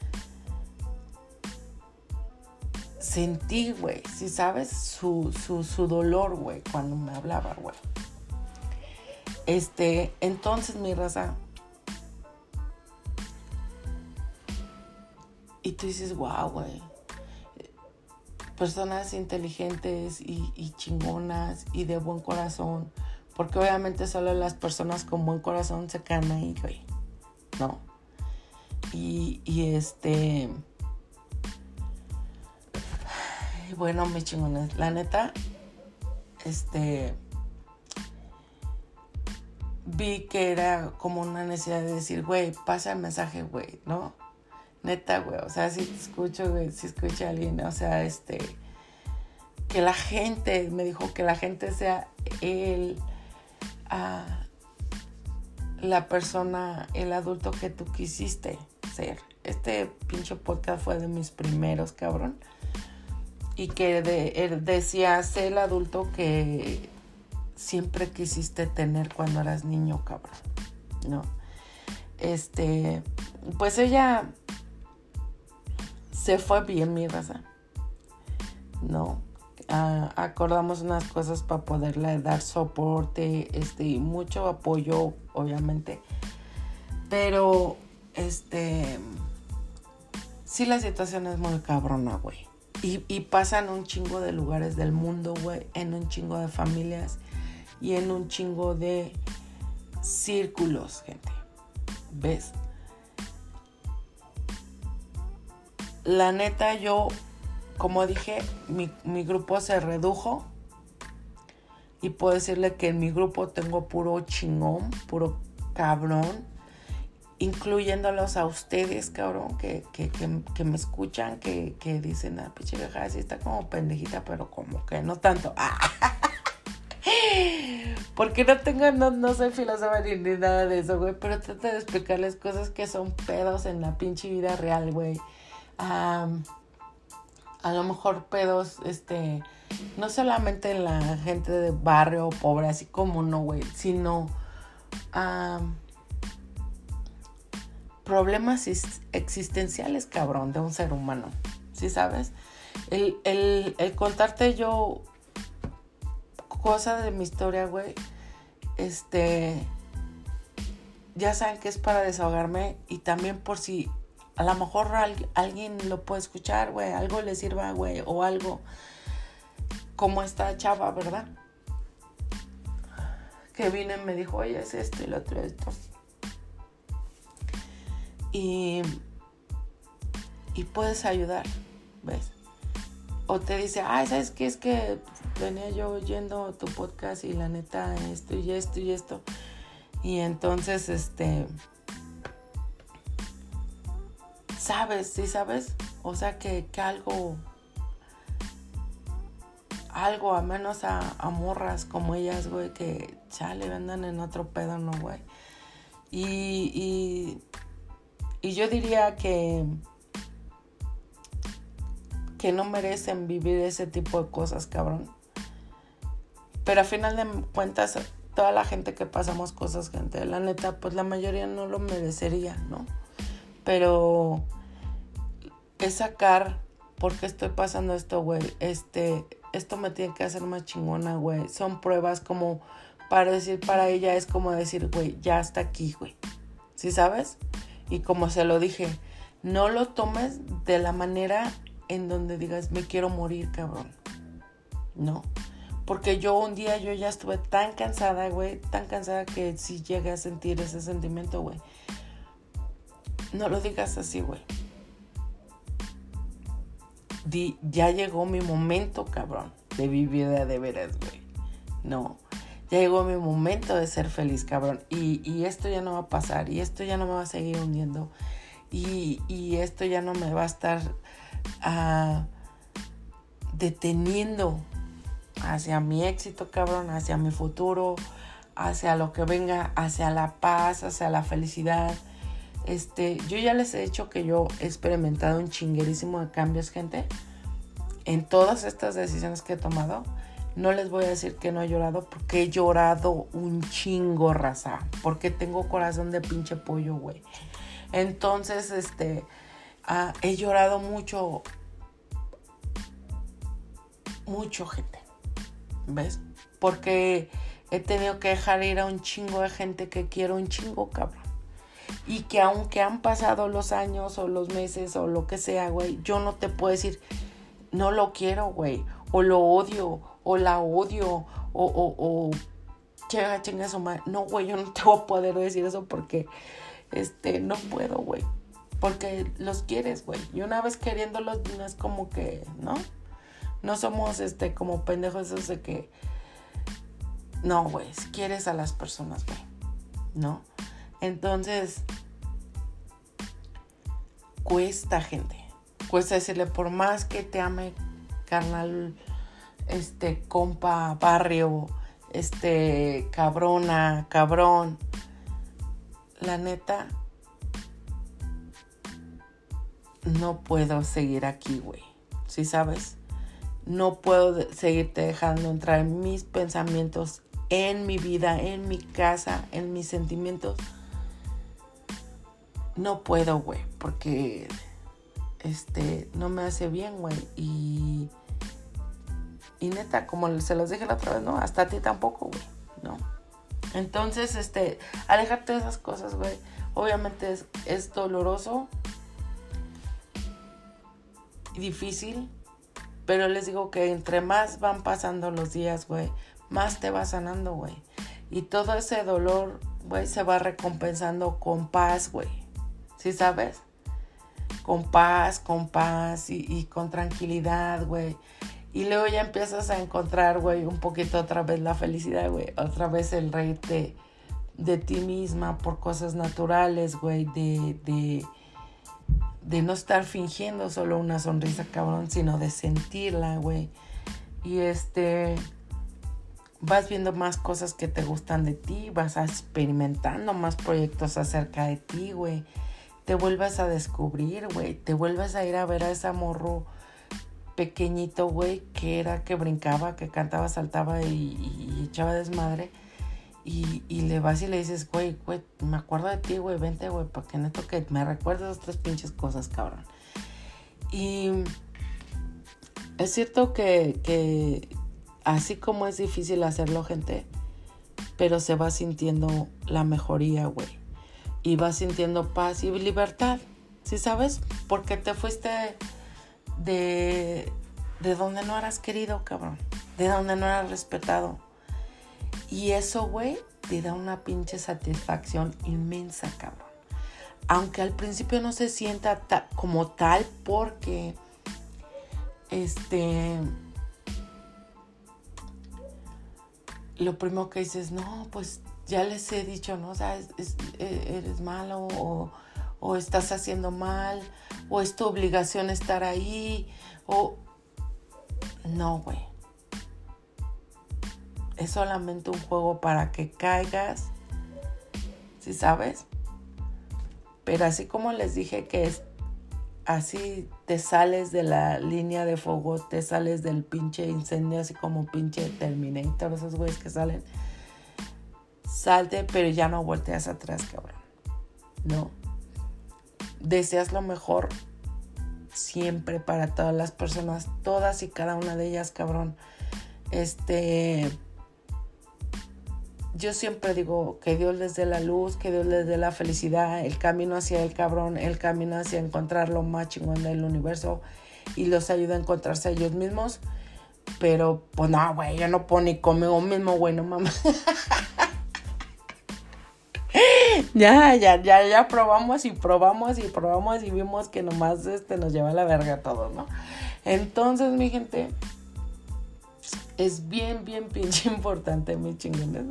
sentí, güey, si sabes, su, su, su dolor, güey, cuando me hablaba, güey. Este, entonces, mi raza. Y tú dices, wow, güey. Personas inteligentes y, y chingonas y de buen corazón. Porque obviamente solo las personas con buen corazón se quedan ahí, güey. ¿No? Y, y este... Bueno, mis chingones. La neta, este... vi que era como una necesidad de decir, güey, pasa el mensaje, güey, ¿no? Neta, güey, o sea, si te escucho, güey, si escucha a alguien, o sea, este, que la gente, me dijo que la gente sea el, uh, la persona, el adulto que tú quisiste ser. Este pinche podcast fue de mis primeros, cabrón. Y que de, él decía, sé el adulto que siempre quisiste tener cuando eras niño, cabrón, ¿no? Este, pues ella se fue bien, mi raza, ¿no? Uh, acordamos unas cosas para poderle dar soporte, este, y mucho apoyo, obviamente, pero este, sí la situación es muy cabrona, güey. Y, y pasa en un chingo de lugares del mundo, güey, en un chingo de familias y en un chingo de círculos, gente. ¿Ves? La neta, yo, como dije, mi, mi grupo se redujo. Y puedo decirle que en mi grupo tengo puro chingón, puro cabrón. Incluyéndolos a ustedes, cabrón, que, que, que, que me escuchan, que, que dicen, ah, pinche vieja, sí está como pendejita, pero como que no tanto. Porque no tengo, no, no soy filósofa ni, ni nada de eso, güey. Pero trato de explicarles cosas que son pedos en la pinche vida real, güey. Um, a lo mejor pedos, este, no solamente en la gente de barrio pobre, así como no, güey, sino um, problemas existenciales, cabrón, de un ser humano, ¿sí sabes? El, el, el contarte yo cosas de mi historia, güey, este, ya saben que es para desahogarme y también por si a lo mejor al, alguien lo puede escuchar, güey, algo le sirva, güey, o algo como esta chava, ¿verdad? Que vino y me dijo, oye, es esto y lo otro, esto. Y, y puedes ayudar, ¿ves? O te dice, ay, ¿sabes qué? Es que venía yo oyendo tu podcast y la neta esto y esto y esto. Y entonces, este... ¿sabes? ¿Sí sabes? O sea, que, que algo... Algo, a menos a, a morras como ellas, güey, que chale, andan en otro pedo, ¿no, güey? Y, y... Y yo diría que... que no merecen vivir ese tipo de cosas, cabrón. Pero a final de cuentas, toda la gente que pasamos cosas, gente, la neta, pues la mayoría no lo merecería, ¿no? Pero es sacar, ¿por qué estoy pasando esto, güey? Este, esto me tiene que hacer más chingona, güey. Son pruebas como para decir, para ella es como decir, güey, ya está aquí, güey. ¿Sí sabes? Y como se lo dije, no lo tomes de la manera en donde digas, me quiero morir, cabrón. No. Porque yo un día, yo ya estuve tan cansada, güey, tan cansada que sí llegué a sentir ese sentimiento, güey. No lo digas así, güey. Di, ya llegó mi momento, cabrón, de vivir de, de veras, güey. No. Ya llegó mi momento de ser feliz, cabrón. Y, y esto ya no va a pasar. Y esto ya no me va a seguir hundiendo. Y, y esto ya no me va a estar uh, deteniendo hacia mi éxito, cabrón, hacia mi futuro, hacia lo que venga, hacia la paz, hacia la felicidad. Este, yo ya les he dicho que yo he experimentado un chinguerísimo de cambios, gente. En todas estas decisiones que he tomado, no les voy a decir que no he llorado, porque he llorado un chingo, raza. Porque tengo corazón de pinche pollo, güey. Entonces, este, uh, he llorado mucho, mucho, gente. ¿Ves? Porque he tenido que dejar ir a un chingo de gente que quiero un chingo, cabrón. Y que aunque han pasado los años o los meses o lo que sea, güey, yo no te puedo decir, no lo quiero, güey. O lo odio, o la odio, o, o, o chinga, chinga su madre. No, güey, yo no te voy a poder decir eso porque, este, no puedo, güey. Porque los quieres, güey. Y una vez queriéndolos, no es como que, ¿no? No somos, este, como pendejos esos de que... No, güey, si quieres a las personas, güey, ¿no? Entonces, cuesta, gente. Cuesta decirle, por más que te ame, carnal, este, compa, barrio, este, cabrona, cabrón. La neta, no puedo seguir aquí, güey. ¿Sí sabes? No puedo seguirte dejando entrar en mis pensamientos, en mi vida, en mi casa, en mis sentimientos. No puedo, güey, porque este no me hace bien, güey. Y, y neta, como se los dije la otra vez, ¿no? Hasta a ti tampoco, güey, ¿no? Entonces, este, alejarte de esas cosas, güey. Obviamente es, es doloroso y difícil, pero les digo que entre más van pasando los días, güey, más te va sanando, güey. Y todo ese dolor, güey, se va recompensando con paz, güey. ¿Sí sabes? Con paz, con paz y, y con tranquilidad, güey. Y luego ya empiezas a encontrar, güey, un poquito otra vez la felicidad, güey. Otra vez el reírte de ti misma por cosas naturales, güey. De, de, de no estar fingiendo solo una sonrisa, cabrón, sino de sentirla, güey. Y este... vas viendo más cosas que te gustan de ti, vas experimentando más proyectos acerca de ti, güey. Te vuelves a descubrir, güey. Te vuelves a ir a ver a ese morro pequeñito, güey, que era que brincaba, que cantaba, saltaba y, y, y echaba desmadre. Y, y le vas y le dices, güey, güey, me acuerdo de ti, güey, vente, güey, porque neto que me recuerdas estas pinches cosas, cabrón. Y es cierto que, que así como es difícil hacerlo, gente, pero se va sintiendo la mejoría, güey. Y vas sintiendo paz y libertad, ¿sí sabes? Porque te fuiste de, de donde no eras querido, cabrón. De donde no eras respetado. Y eso, güey, te da una pinche satisfacción inmensa, cabrón. Aunque al principio no se sienta ta- como tal porque, este... lo primero que dices, no, pues ya les he dicho, ¿no? O sea, es, es, eres malo o, o estás haciendo mal o es tu obligación estar ahí o... No, güey. Es solamente un juego para que caigas, ¿sí sabes? Pero así como les dije que es así te sales de la línea de fuego, te sales del pinche incendio, así como pinche Terminator, esos güeyes que salen. Salte, pero ya no volteas atrás, cabrón. No. Deseas lo mejor siempre para todas las personas, todas y cada una de ellas, cabrón. Este... Yo siempre digo que Dios les dé la luz, que Dios les dé la felicidad, el camino hacia el cabrón, el camino hacia encontrar lo más chingón del universo y los ayuda a encontrarse a ellos mismos. Pero, pues no, güey, yo no puedo ni conmigo mismo, güey, no mames. ya, ya, ya, ya probamos y probamos y probamos y vimos que nomás este nos lleva a la verga todo, ¿no? Entonces, mi gente... es bien, bien pinche importante, mi chingones.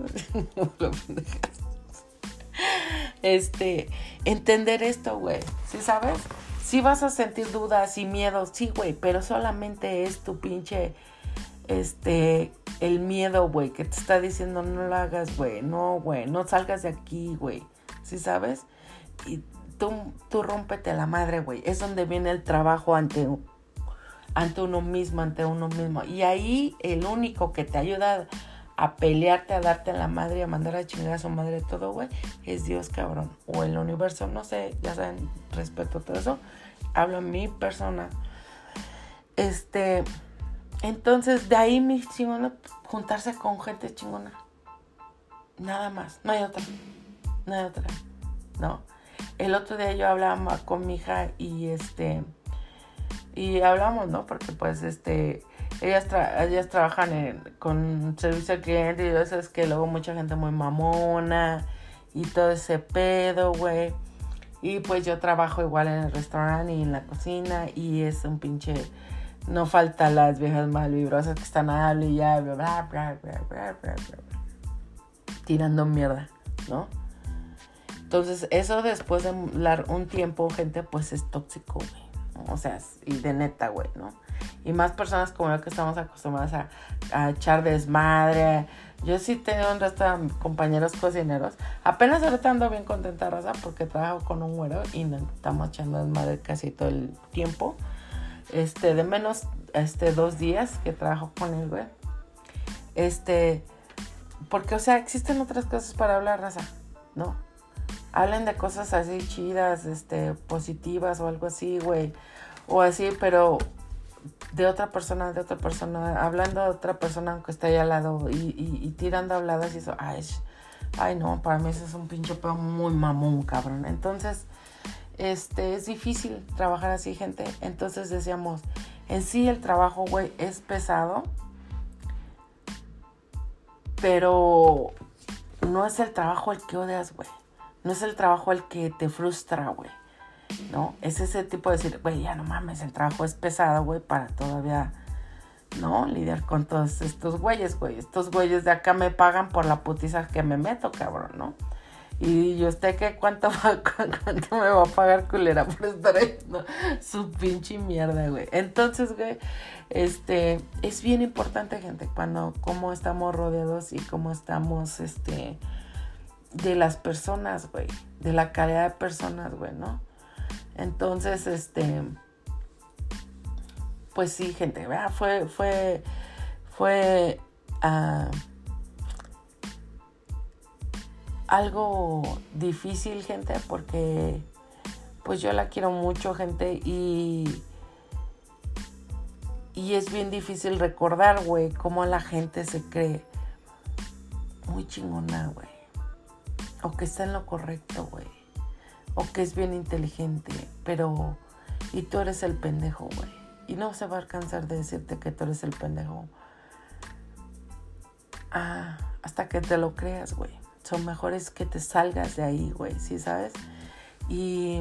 Este, entender esto, güey. ¿Sí sabes? Sí vas a sentir dudas y miedos, sí, güey, pero solamente es tu pinche, este, el miedo, güey, que te está diciendo no lo hagas, güey, no, güey, no salgas de aquí, güey. ¿Sí sabes? Y tú, tú rómpete la madre, güey. Es donde viene el trabajo ante ante uno mismo, ante uno mismo. Y ahí el único que te ayuda a pelearte, a darte la madre, a mandar a chingar a su madre todo, güey, es Dios, cabrón. O el universo, no sé, ya saben, respeto todo eso. Hablo en mi persona. Este, entonces, de ahí, mi chingona, juntarse con gente chingona. Nada más, no hay otra. No hay otra, no. El otro día yo hablaba con mi hija y este... y hablamos, ¿no? Porque pues este ellas, tra- ellas trabajan en, con servicio al cliente y eso es que luego mucha gente muy mamona y todo ese pedo, güey. Y pues yo trabajo igual en el restaurante y en la cocina y es un pinche... no falta las viejas malvibrosas que están hablando y ya bla bla bla bla bla bla bla tirando mierda, ¿no? Entonces eso después de un tiempo, gente, pues es tóxico, güey. O sea, y de neta, güey, ¿no? Y más personas como yo que estamos acostumbradas a, a echar desmadre. Yo sí tengo un resto de compañeros cocineros. Apenas ahorita ando bien contenta, Rosa, porque trabajo con un güero y nos estamos echando desmadre casi todo el tiempo. Este, de menos, este, dos días que trabajo con él, güey. Este, porque, o sea, existen otras cosas para hablar, Rosa, ¿no? Hablen de cosas así chidas, este, positivas o algo así, güey. O así, pero de otra persona, de otra persona, hablando de otra persona aunque esté ahí al lado y, y, y tirando habladas y eso. Ay, Ay, no, para mí ese es un pinche pedo muy mamón, cabrón. Entonces, este, es difícil trabajar así, gente. Entonces decíamos, en sí el trabajo, güey, es pesado, pero no es el trabajo el que odias, güey. No es el trabajo el que te frustra, güey. ¿No? Es ese tipo de decir, güey, ya no mames, el trabajo es pesado, güey, para todavía, ¿no? Lidiar con todos estos güeyes, güey. Estos güeyes de acá me pagan por la putiza que me meto, cabrón, ¿no? Y yo usted que cuánto, va, cuánto me va a pagar, culera, por estar ahí, ¿no? Su pinche mierda, güey. Entonces, güey, este, es bien importante, gente, cuando, cómo estamos rodeados y cómo estamos, este, de las personas, güey, de la calidad de personas, güey, ¿no? Entonces, este, pues sí, gente, ¿verdad? Fue, fue, fue uh, algo difícil, gente, porque pues yo la quiero mucho, gente, y, y es bien difícil recordar, güey, cómo la gente se cree muy chingona, güey, o que está en lo correcto, güey, o que es bien inteligente, pero, y tú eres el pendejo, güey, y no se va a cansar de decirte que tú eres el pendejo, ah, hasta que te lo creas, güey. Son mejores que te salgas de ahí, güey, ¿sí sabes? Y,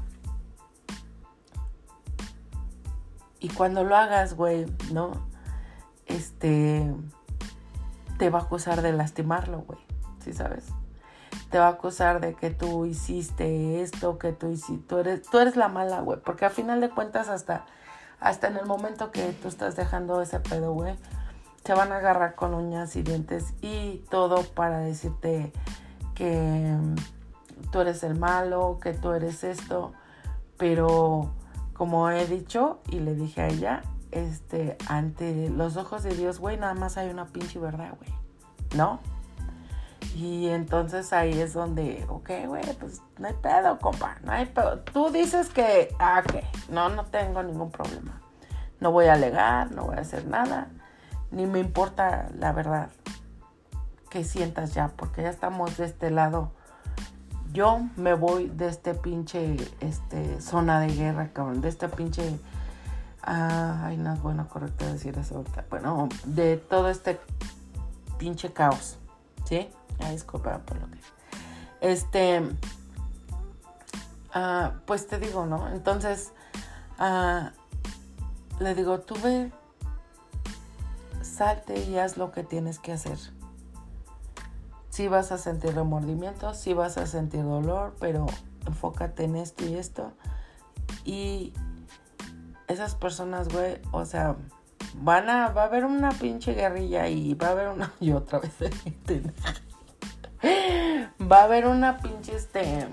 y cuando lo hagas, güey, ¿no? Este, te va a acusar de lastimarlo, güey, ¿sí sabes? Te va a acusar de que tú hiciste esto, que tú hiciste, tú eres, tú eres la mala, güey, porque al final de cuentas hasta, hasta en el momento que tú estás dejando ese pedo, güey, se van a agarrar con uñas y dientes y todo para decirte que tú eres el malo, que tú eres esto, pero como he dicho y le dije a ella, este, ante los ojos de Dios, güey, nada más hay una pinche verdad, güey, ¿no? Y entonces ahí es donde, ok, güey, pues no hay pedo, compa, no hay pedo. Tú dices que, ah, que, no, no tengo ningún problema. No voy a alegar, no voy a hacer nada. Ni me importa la verdad que sientas ya, porque ya estamos de este lado. Yo me voy de este pinche este, zona de guerra, cabrón, de este pinche... Ah, ay, no es bueno, correcto decir eso ahorita. Bueno, de todo este pinche caos, ¿sí? Ay, disculpa por lo que... Este... Ah, pues te digo, ¿no? Entonces, ah, le digo, tú ve... Salte y haz lo que tienes que hacer. Sí vas a sentir remordimiento, sí vas a sentir dolor, pero enfócate en esto y esto. Y esas personas, güey, o sea, van a, va a haber una pinche guerrilla y va a haber una, y otra vez, va a haber una pinche, este,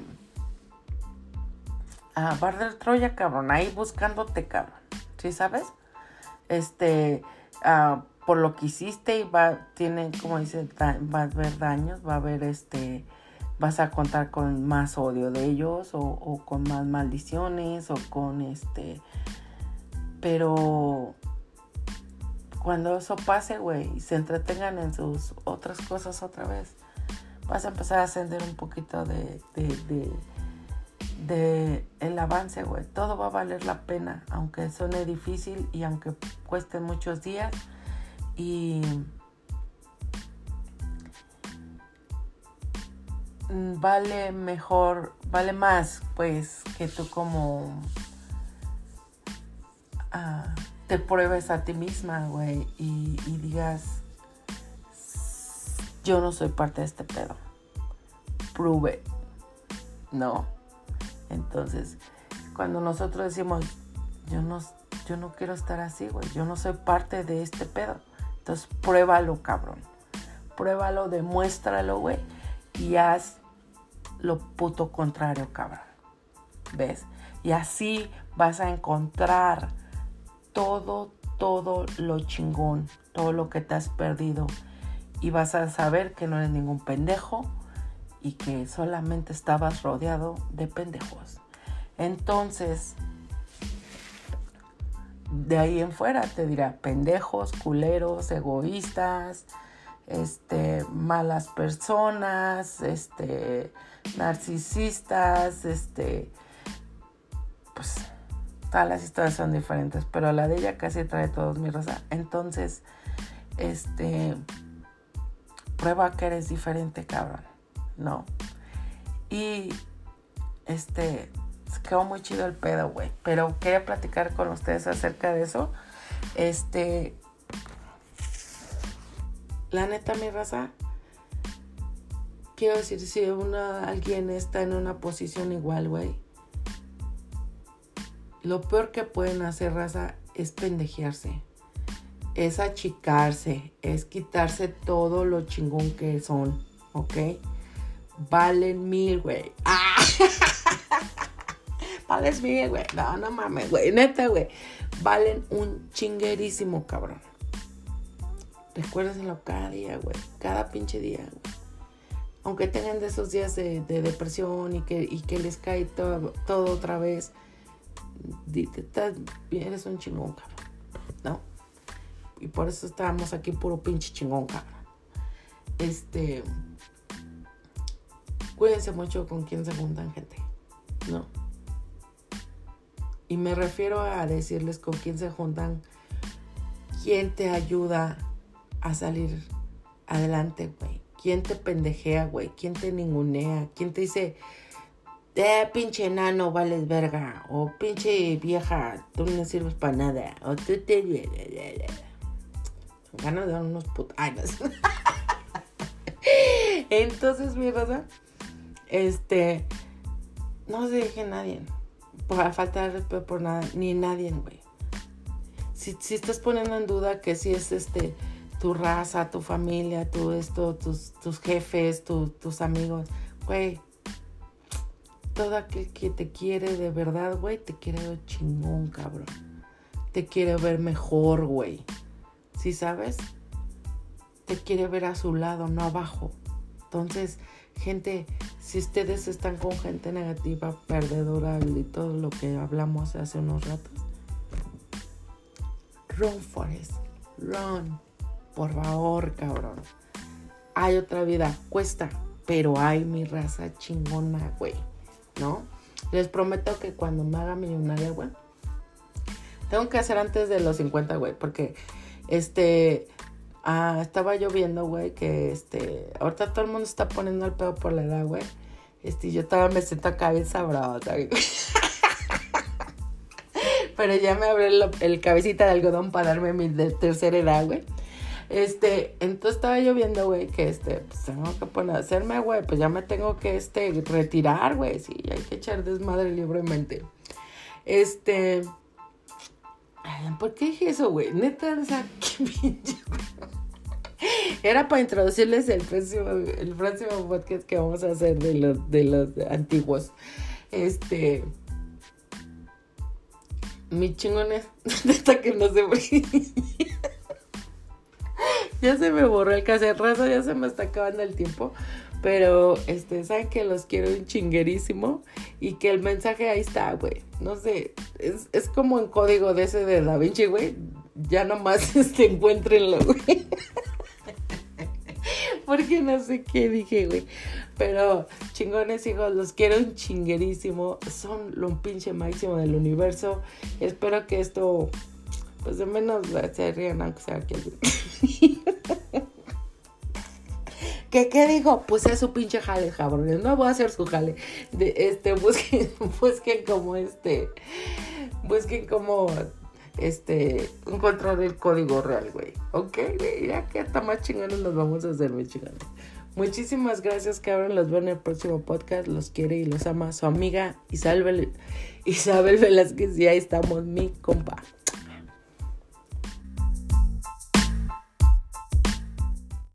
ah, va a haber Troya, cabrón, ahí buscándote, cabrón, ¿sí sabes? Este, ah, por lo que hiciste y va, tiene, como dice, va a haber daños, va a haber este, vas a contar con más odio de ellos o, o con más maldiciones o con este, pero cuando eso pase, güey, y se entretengan en sus otras cosas otra vez, vas a empezar a ascender un poquito de, de, de, de el avance, güey, todo va a valer la pena, aunque suene difícil y aunque cueste muchos días. Y vale mejor, vale más, pues, que tú como uh, te pruebes a ti misma, güey, y, y digas, yo no soy parte de este pedo. Prove it, ¿no? Entonces, cuando nosotros decimos, yo no, yo no quiero estar así, güey, yo no soy parte de este pedo. Entonces, pruébalo, cabrón. Pruébalo, demuéstralo, güey. Y haz lo puto contrario, cabrón. ¿Ves? Y así vas a encontrar todo, todo lo chingón. Todo lo que te has perdido. Y vas a saber que no eres ningún pendejo. Y que solamente estabas rodeado de pendejos. Entonces... de ahí en fuera te dirá pendejos, culeros, egoístas, este, malas personas, este, narcisistas, este, pues, todas las historias son diferentes, pero la de ella casi trae todos, mi raza. Entonces, este, prueba que eres diferente, cabrón, ¿no? Y, este, quedó muy chido el pedo, güey, pero quería platicar con ustedes acerca de eso. Este, la neta, mi raza, quiero decir, si una, alguien está en una posición igual, güey, lo peor que pueden hacer, raza, es pendejearse, es achicarse, es quitarse todo lo chingón que son, ¿ok? Valen mil, güey. ¡Ah! Vales mil, güey. No, no mames, güey. Neta, güey. Valen un chinguerísimo, cabrón. Recuérdenlo cada día, güey. Cada pinche día, güey. Aunque tengan de esos días de, de depresión y que, y que les cae todo, todo otra vez, eres un chingón, cabrón, ¿no? Y por eso estábamos aquí puro pinche chingón, cabrón. Este, cuídense mucho con quién se juntan, gente, ¿no? Y me refiero a decirles con quién se juntan, quién te ayuda a salir adelante, güey. Quién te pendejea, güey. Quién te ningunea. Quién te dice, eh, pinche enano, vales verga. O pinche vieja, tú no sirves para nada. O tú te... ganas de dar unos putanos. Entonces, mi raza, este, no se deje nadie. Por falta de respeto por nada, ni nadie, güey. Si, si estás poniendo en duda que si es este tu raza, tu familia, tu esto, tus, tus jefes, tu, tus amigos, güey, todo aquel que te quiere de verdad, güey, te quiere ver chingón, cabrón. Te quiere ver mejor, güey. ¿Sí sabes? Te quiere ver a su lado, no abajo. Entonces, gente, si ustedes están con gente negativa, perdedora y todo lo que hablamos hace unos ratos, run, Forrest, run, por favor, cabrón. Hay otra vida, cuesta, pero hay mi raza chingona, güey, ¿no? Les prometo que cuando me haga millonaria, güey, tengo que hacer antes de los cincuenta, güey, porque, este... Ah, estaba yo viendo, güey, que este... ahorita todo el mundo está poniendo el pedo por la edad, güey. Este, yo todavía me siento acá bien sabrosa, güey. Pero ya me abrí el, el cabecita de algodón para darme mi de tercera edad, güey. Este, entonces estaba yo viendo, güey, que este... pues tengo que poner a hacerme, güey. Pues ya me tengo que, este, retirar, güey. Sí, hay que echar desmadre libremente. Este... Ay, ¿por qué dije eso, güey? Neta, o sea, qué pinche... Era para introducirles el próximo, el próximo podcast que vamos a hacer de los, de los antiguos. Este... Mi chingones. Neta que no se brilla. Ya se me borró el cassette, raza, ya se me está acabando el tiempo. Pero, este, saben que los quiero un chinguerísimo. Y que el mensaje ahí está, güey. No sé, es, es como en código de ese de Da Vinci, güey. Ya nomás, este, encuéntrenlo, güey. Porque no sé qué dije, güey. Pero, chingones, hijos, los quiero un chinguerísimo. Son lo pinche máximo del universo. Espero que esto, pues, de menos se rían, aunque sea aquí. ¿Qué, ¿Qué dijo? Pues es su pinche jale, cabrones. No voy a hacer su jale. De, este, busquen, busquen como este. Busquen como este. Encontrar el código real, güey. Ok, güey. Ya que hasta más chingones nos vamos a hacer, mis chingones. Muchísimas gracias, cabrón. Los veo en el próximo podcast. Los quiere y los ama su amiga Isabel, Isabel Velázquez. Y ahí estamos, mi compa.